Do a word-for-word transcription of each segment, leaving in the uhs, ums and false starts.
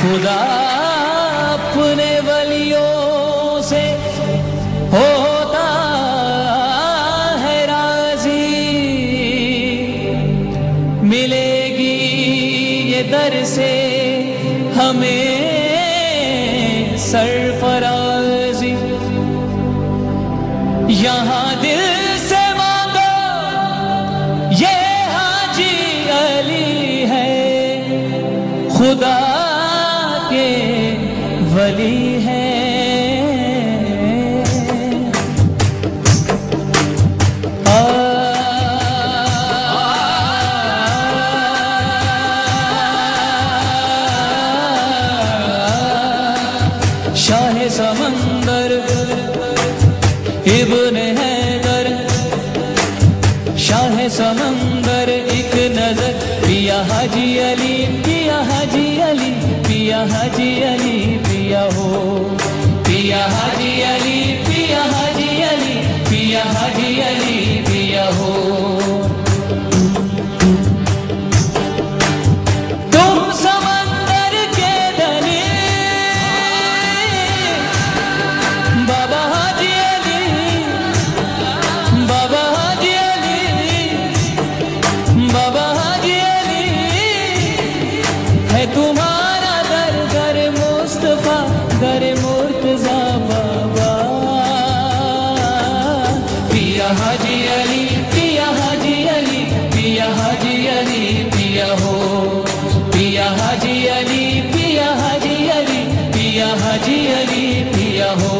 खुदा अपने वलियों से होता है राजी, मिलेगी ये दर से हमें सरफराजी। यहाँ दिल से मांगो ये हाजी अली है, खुदा के वली है। शाह समंदर इब्ने हैदर, शाह समंदर एक नजर पिया हाजी अली, पिया हाजी अली, पिया हाजी अली, पिया हो पिया हाजी अली, पिया हाजी अली, पिया हाजी अली, पिया हो। तुम समंदर के धनी बाबा हाजी अली, बाबा हाजी अली, बाबा हाजी अली है तुम्हारा दर, दर मुस्तफा, दर मुर्तजा बाबा। पिया हाजी अली, पिया हाजी अली, पिया हाजी अली, पिया हो पिया हाजी अली, पिया हाजी अली, पिया हाजी अली, पिया हो।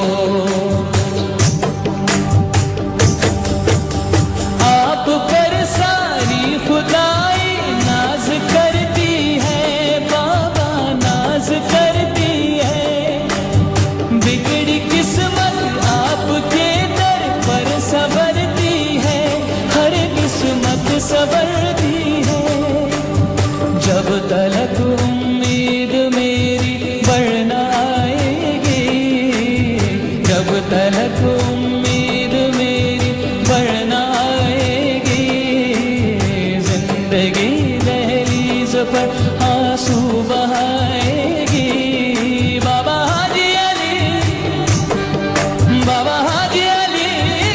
आप पर सारी खुदाई नाज करती है बाबा, नाज करती है। बिगड़ी किस्मत आपके दर पर संवरती है, हर किस्मत संवरती है। जब तलक उम्मीद मेरी बढ़ना आएगी, जब तलक उम्मीद मेरी बढ़ना आएगी, जिंदगी दहलीज पर आंसू बहाएगी। बाबा हाजी अली, बाबा हाजी अली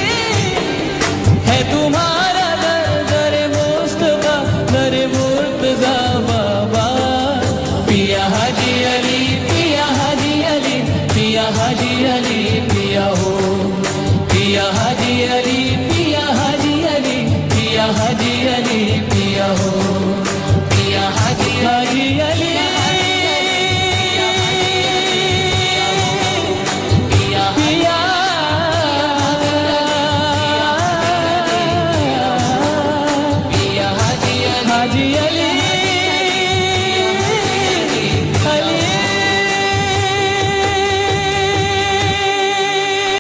है तुम्हारा दर, दर मुस्तफा, दर मुर्तजा बाबा। पिया हाजी अली, पिया हाजी अली, पिया हाजी